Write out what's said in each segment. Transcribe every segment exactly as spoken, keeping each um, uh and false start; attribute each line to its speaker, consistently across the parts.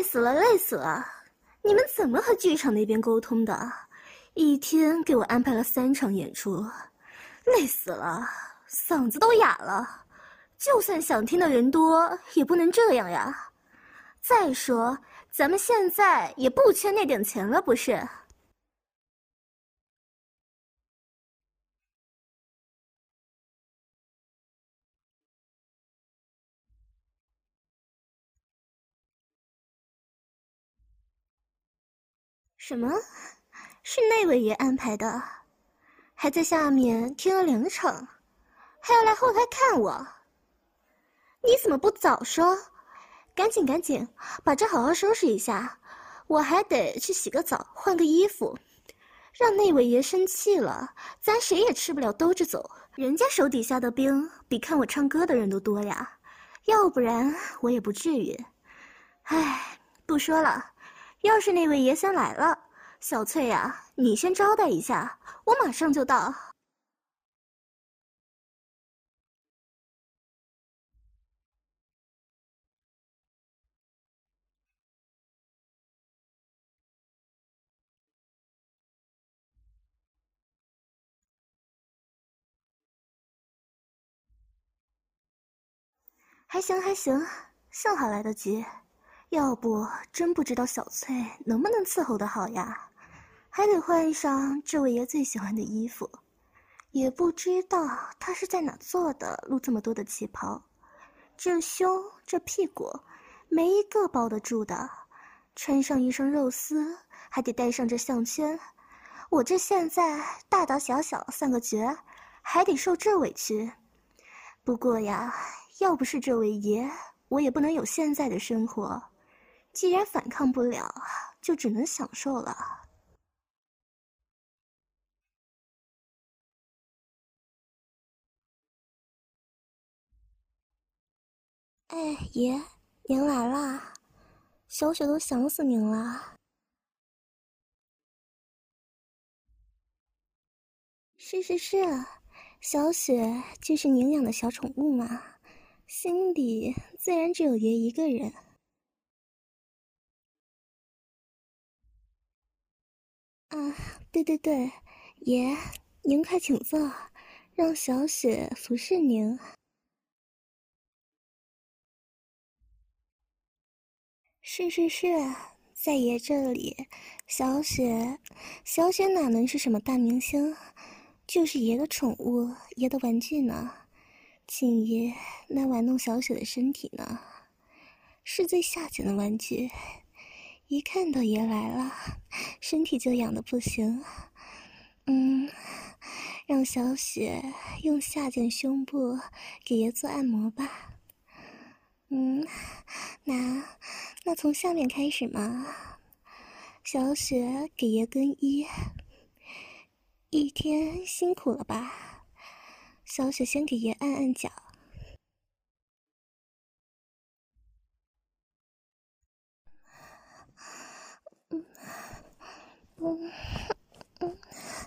Speaker 1: 死了，累死了！你们怎么和剧场那边沟通的？一天给我安排了三场演出，累死了，嗓子都哑了。就算想听的人多，也不能这样呀。再说，咱们现在也不缺那点钱了，不是？什么？是那位爷安排的？还在下面听了两场，还要来后台看我？你怎么不早说？赶紧赶紧，把这好好收拾一下，我还得去洗个澡，换个衣服。让那位爷生气了，咱谁也吃不了兜着走。人家手底下的兵比看我唱歌的人都多呀，要不然我也不至于。唉，不说了，要是那位爷先来了，小翠呀，你先招待一下，我马上就到。还行还行，幸好来得及，要不真不知道小翠能不能伺候得好呀，还得换上这位爷最喜欢的衣服，也不知道他是在哪做的，露这么多的旗袍，这胸这屁股，没一个包得住的，穿上一身肉丝，还得戴上这项圈，我这现在大大小小三个角，还得受这委屈。不过呀，要不是这位爷，我也不能有现在的生活。既然反抗不了，就只能享受了。哎，爷，您来啦！小雪都想死您了。是是是，小雪就是您养的小宠物嘛，心里自然只有爷一个人。啊，对对对，爷，您快请坐，让小雪服侍您。是是是，在爷这里，小雪，小雪哪能是什么大明星，就是爷的宠物，爷的玩具呢。请爷来玩弄小雪的身体呢，是最下贱的玩具。一看到爷来了，身体就痒得不行。嗯，让小雪用下贱胸部给爷做按摩吧。嗯，那那从下面开始嘛。小雪给爷更衣，一天辛苦了吧？小雪先给爷按按脚。嗯嗯嗯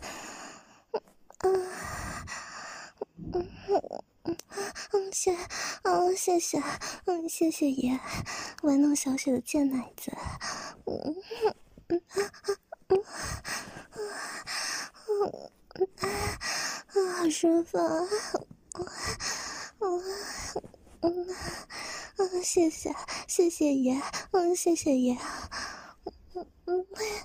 Speaker 1: 嗯嗯嗯嗯，谢，嗯谢谢，嗯谢谢爷，玩弄小雪的贱奶子，嗯嗯嗯嗯嗯，好舒服啊，嗯嗯嗯，谢谢谢谢爷，嗯谢谢爷，嗯嗯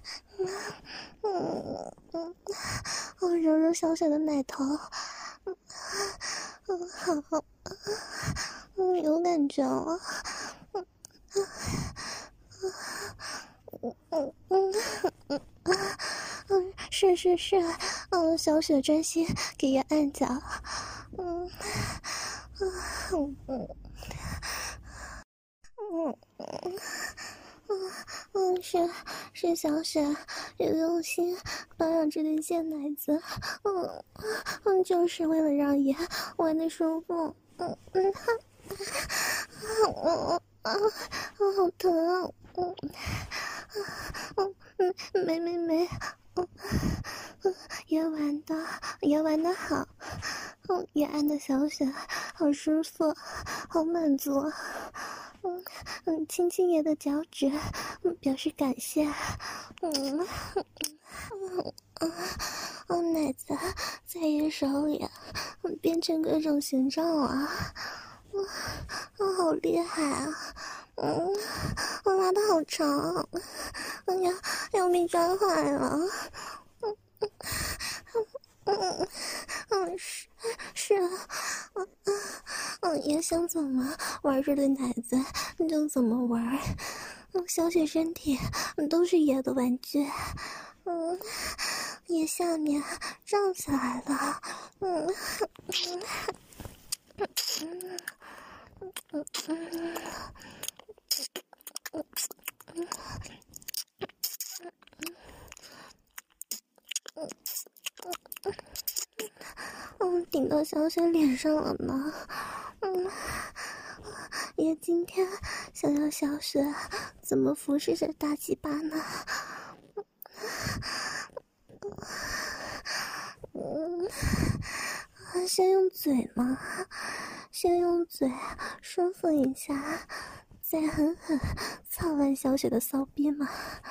Speaker 1: 嗯嗯嗯，揉揉小雪的奶头，嗯嗯好，嗯有感觉了，嗯嗯嗯嗯嗯嗯是是是，嗯小雪专心给爷按脚，嗯嗯嗯嗯嗯嗯是是小雪有用心保养这对贱奶子，嗯嗯就是为了让爷玩的舒服，嗯嗯嗯嗯嗯好疼，嗯嗯嗯没没没， 嗯嗯，也玩的也玩的好，嗯，也按的小雪好舒服，好满足。嗯嗯，亲亲爷的脚趾，嗯，表示感谢。嗯嗯嗯，嗯，奶子在爷手里，嗯，变成各种形状啊。嗯，嗯，好厉害啊！嗯，我拉的好长，哎呀，要被抓坏了。嗯嗯嗯嗯，是是啊，嗯嗯嗯，爷想怎么玩这对奶子就怎么玩。嗯，小雪身体都是爷的玩具。嗯，爷下面胀起来了。嗯嗯嗯嗯嗯嗯嗯。嗯，顶到小雪脸上了呢。嗯，爷今天想要小雪怎么服侍着大鸡巴呢？嗯，先用嘴嘛，先用嘴舒服一下，再狠狠操完小雪的骚逼嘛。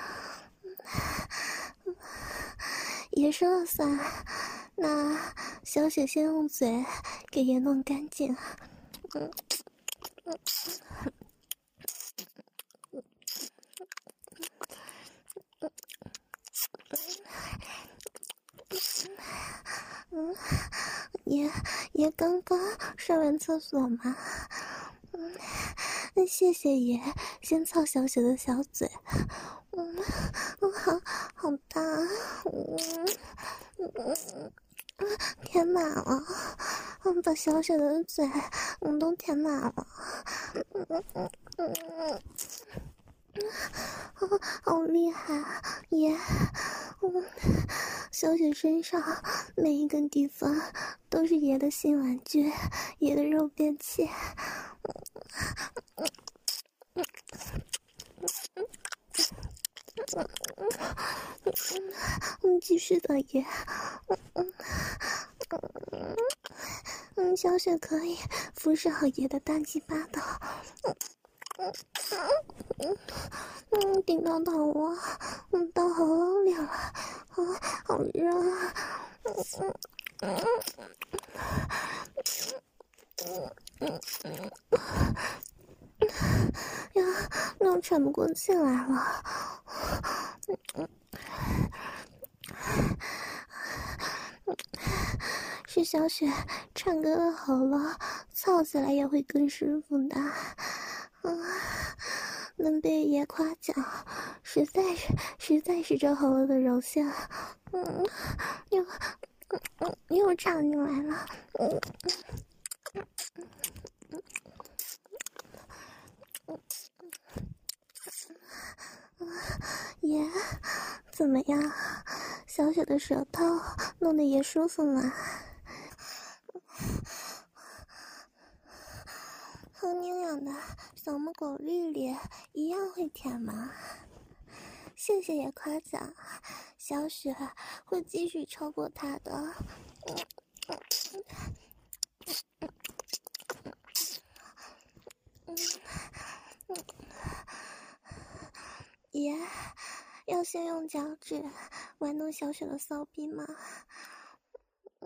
Speaker 1: 爷说了算，那小雪先用嘴给爷弄干净。嗯嗯嗯，爷爷刚刚上完厕所嘛。嗯，那谢谢爷先操小雪的小嘴。嗯嗯，好好大。嗯嗯嗯，填满了。嗯，把小雪的嘴嗯都填满了。嗯嗯嗯嗯嗯。哦，好厉害啊，爷！嗯，小雪身上每一个地方都是爷的新玩具，爷的肉便器。嗯，继续的爷。嗯嗯嗯嗯，小雪可以服侍好爷的大鸡巴的。嗯嗯嗯嗯，顶到头啊，嗯，到喉咙里了，啊，好热啊。嗯嗯嗯嗯嗯嗯呀，那我喘不过气来了。嗯嗯是小雪唱歌的喉咙，操起来也会更舒服的。嗯，能被爷夸奖，实在是实在是这喉咙的柔性。嗯，又嗯嗯又唱进来了。嗯嗯，爷怎么样？小雪的舌头弄得爷舒服吗？和你俩的小母狗丽丽一样会舔吗？谢谢爷夸奖，小雪会继续超过他的。嗯嗯嗯嗯，爷要先用脚趾玩弄小雪的骚逼吗？嗯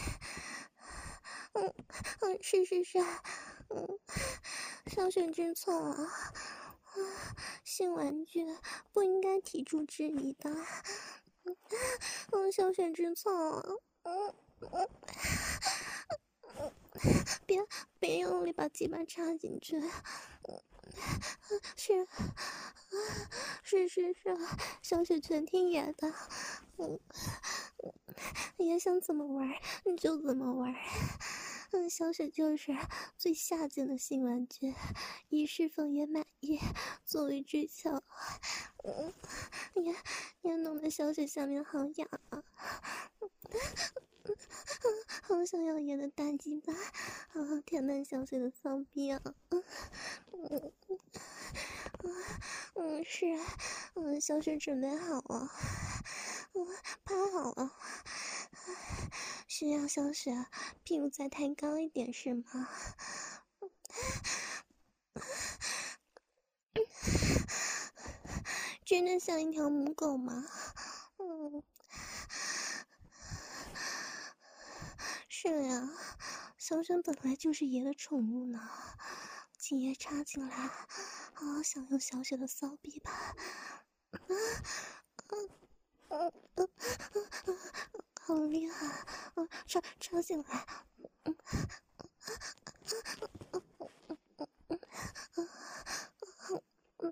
Speaker 1: 嗯嗯，是是是。嗯，小雪知错了。性玩具不应该提出质疑的。嗯，小雪知错了。嗯嗯嗯，别别用力把鸡巴插进去。嗯，是是是是，小雪全听爷的。嗯嗯，爷想怎么玩你就怎么玩。嗯，小雪就是最下贱的性玩具，爷是否也满意作为追求？嗯，也也弄得小雪下面好痒啊。好想要爷的大鸡巴，好好填满小雪的骚逼啊！嗯嗯嗯嗯，是啊，嗯，小雪准备好了。嗯， 趴好了。是要小雪屁股再抬高一点是吗？真的像一条母狗吗？嗯，是呀，小雪本来就是爷的宠物呢。请爷插进来，好好享用小雪的骚逼吧。嗯嗯嗯嗯，好厉害！嗯，插插进来。嗯嗯嗯嗯嗯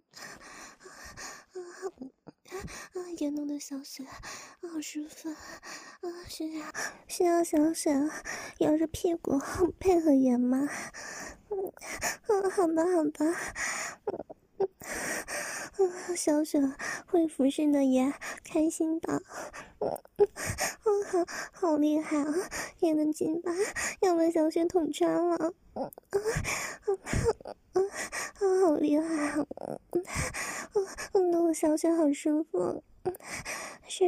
Speaker 1: 啊，爷弄的小雪好舒服啊！需要需要小雪摇着屁股配合爷吗？嗯嗯，好的好的。嗯嗯，小雪会服侍的爷开心的。嗯嗯嗯，好好厉害啊！爷的鸡巴要把小雪捅穿了。嗯嗯嗯嗯，好厉害啊！嗯嗯嗯，弄得小雪好舒服。嗯，是。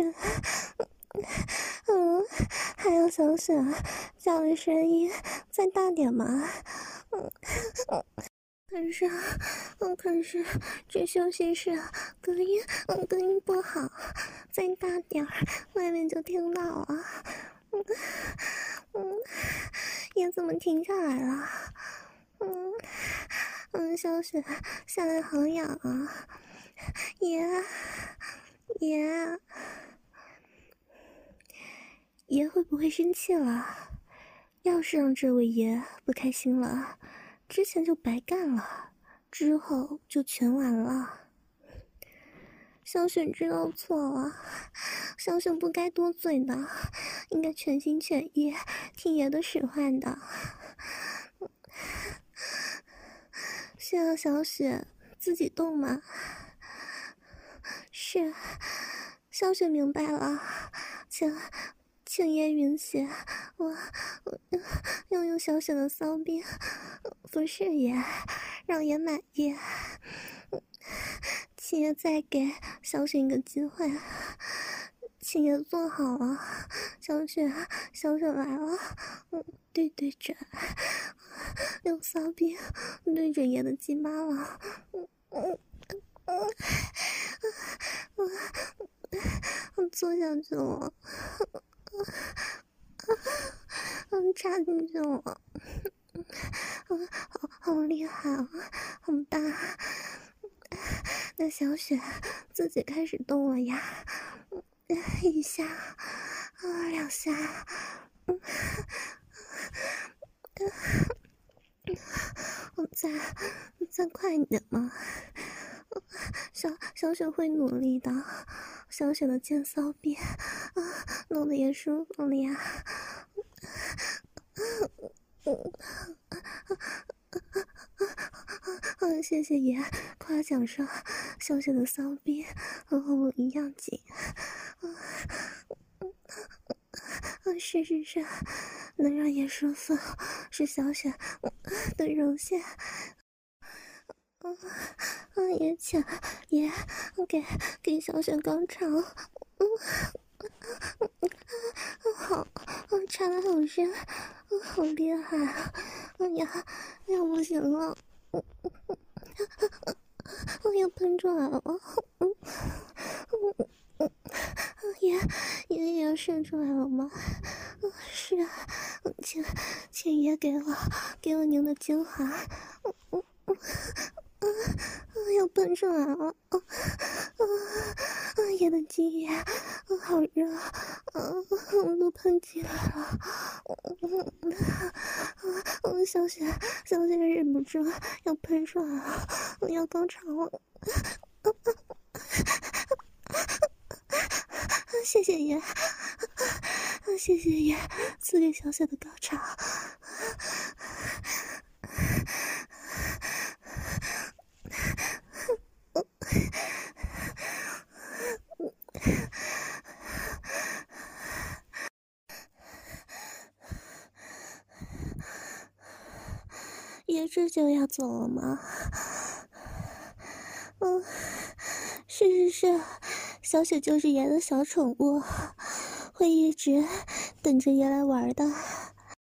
Speaker 1: 嗯，还有小雪叫的声音再大点嘛。嗯嗯，可是，嗯，可是这休息室隔音，嗯，隔音不好，再大点儿，外面就听到了。嗯嗯，也怎么停下来了？嗯嗯，小雪下来好痒啊，爷爷。爷会不会生气了？要是让这位爷不开心了，之前就白干了，之后就全完了。小雪知道错了，小雪不该多嘴的，应该全心全意听爷的使唤的。是要小雪自己动吗？是，小雪明白了，请请爷允许我我用用小雪的骚逼服侍爷，让爷满意。请爷再给小雪一个机会，请爷做好了。小雪小雪来了，嗯，对对准，用骚逼对准爷的鸡巴了。嗯嗯嗯嗯嗯，坐下去了。嗯，插进去了。嗯，好好厉害啊，很大。那小雪自己开始动了呀，一下，啊，两下，嗯，我再再快一点嘛。小小雪会努力的，小雪的尖骚逼啊，弄得也舒服了呀。嗯，谢谢爷夸奖说小雪的骚逼和我一样紧。嗯，是是是，能让爷舒服是小雪的荣幸。嗯嗯，也请爷给给小雪高潮。嗯嗯，好，嗯，插的好深，嗯，好厉害啊！哎呀，要不行了，嗯嗯嗯，我要喷出来了。嗯嗯嗯，爷爷也要射出来了吗？嗯，是啊，请请爷给我给我您的精华。嗯嗯嗯嗯，要喷出来了。嗯嗯嗯，爷的精液，嗯，好热，嗯，我都喷进来了。嗯嗯嗯嗯，小雪小雪忍不住要喷出来了，我要高潮了。谢谢爷，谢谢爷赐给小雪的高潮。爷这就要走了吗？嗯，是是是，小雪就是爷的小宠物， 会一直等着爷来玩的。